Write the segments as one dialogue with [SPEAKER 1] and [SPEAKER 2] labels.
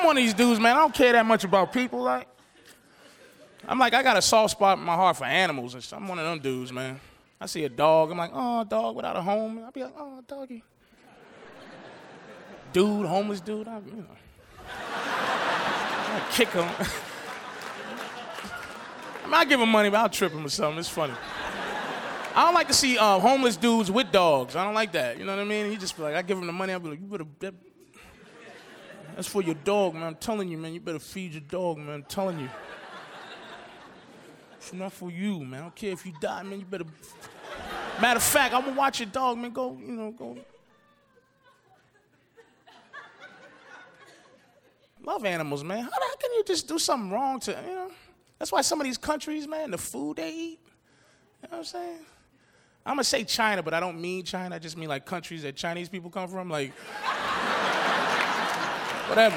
[SPEAKER 1] one of these dudes, man. I don't care that much about people. Like, I'm like, I got a soft spot in my heart for animals and stuff. I'm one of them dudes, man. I see a dog. I'm like, oh, dog without a home. I'll be like, oh, doggy. Dude, homeless dude. I kick him. I give him money, but I'll trip him or something. It's funny. I don't like to see homeless dudes with dogs. I don't like that. You know what I mean? He just be like, I give him the money. I'll be like, you better. That's for your dog, man. I'm telling you, man. You better feed your dog, man. I'm telling you. It's not for you, man. I don't care if you die, man. You better. Matter of fact, I'm gonna watch your dog, man. Go. Love animals, man. How can you just do something wrong to, That's why some of these countries, man, the food they eat, you know what I'm saying? I'm gonna say China, but I don't mean China. I just mean like countries that Chinese people come from, like, whatever.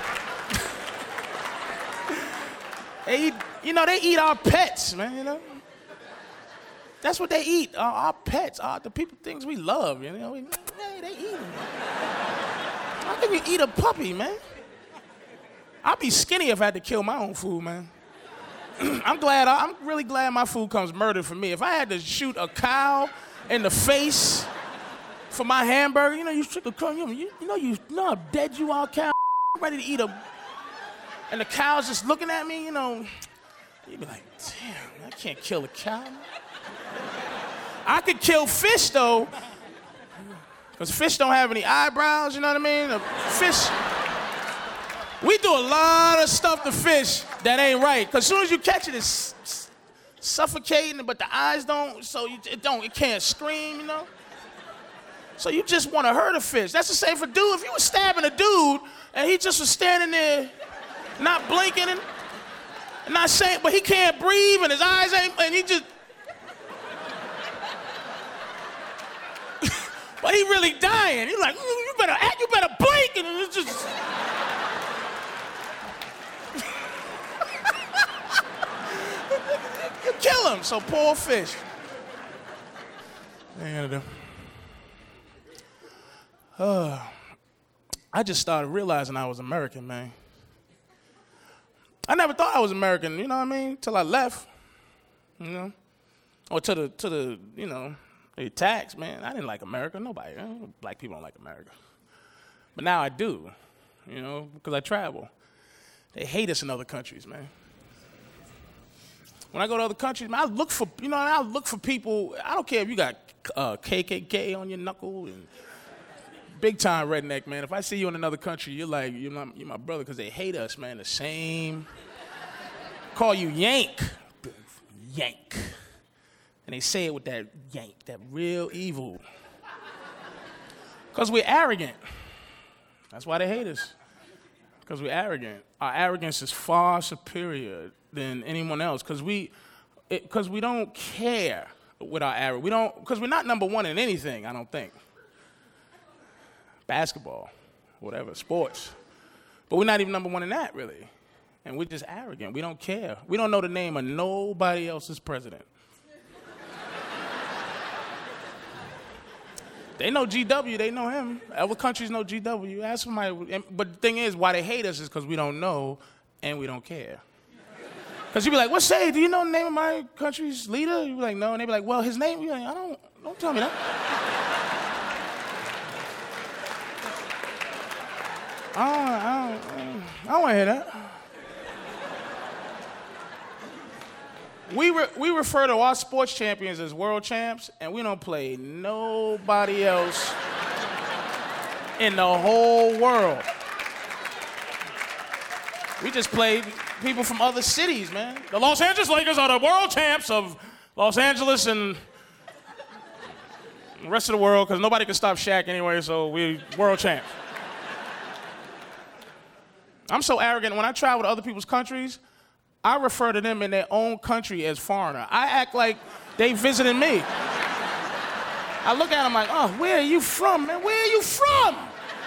[SPEAKER 1] They eat our pets, man, That's what they eat, our pets, the people, things we love, they eat them. How can you eat a puppy, man? I'd be skinny if I had to kill my own food, man. I'm really glad my food comes murdered for me. If I had to shoot a cow in the face for my hamburger, you shoot a cow, you know how dead you are, cow. I'm ready to eat and the cow's just looking at me, you'd be like, damn, I can't kill a cow. I could kill fish, though, because fish don't have any eyebrows, you know what I mean? The fish... We do a lot of stuff to fish that ain't right. Because as soon as you catch it, it's suffocating, but the eyes don't, so it can't scream, So you just want to hurt a fish. That's the same for dude. If you were stabbing a dude, and he just was standing there, not blinking, and not saying, but he can't breathe, and his eyes ain't, and he just... But he really dying. He's like, you better blink, and it's just... Kill him, so poor fish. I just started realizing I was American, man. I never thought I was American, you know what I mean? Till I left, Or to the the attacks, man. I didn't like America, nobody. Black people don't like America. But now I do, because I travel. They hate us in other countries, man. When I go to other countries, man, I look for people. I don't care if you got KKK on your knuckle and big time redneck, man. If I see you in another country, you're my brother, because they hate us, man. The same. Call you Yank. Yank. And they say it with that yank, that real evil. Because we're arrogant. That's why they hate us. Because we're arrogant. Our arrogance is far superior than anyone else. Because we don't care with our arrogance. Because we're not number one in anything, I don't think. Basketball, whatever, sports. But we're not even number one in that, really. And we're just arrogant. We don't care. We don't know the name of nobody else's president. They know GW, they know him. Other countries know GW. Ask somebody. But the thing is, why they hate us is because we don't know and we don't care. Because you be like, do you know the name of my country's leader? You be like, no. And they be like, well, his name, you be like, don't tell me that. I don't want to hear that. We refer to our sports champions as world champs, and we don't play nobody else in the whole world. We just play people from other cities, man. The Los Angeles Lakers are the world champs of Los Angeles and the rest of the world, because nobody can stop Shaq anyway, so we're world champs. I'm so arrogant. When I travel to other people's countries, I refer to them in their own country as foreigner. I act like they visiting me. I look at them like, oh, where are you from, man? Where are you from?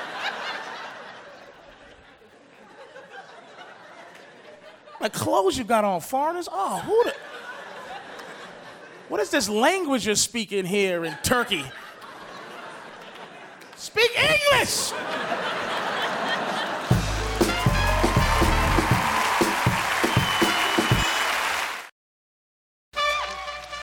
[SPEAKER 1] Like, clothes you got on, foreigners? Oh, what is this language you're speaking here in Turkey? Speak English!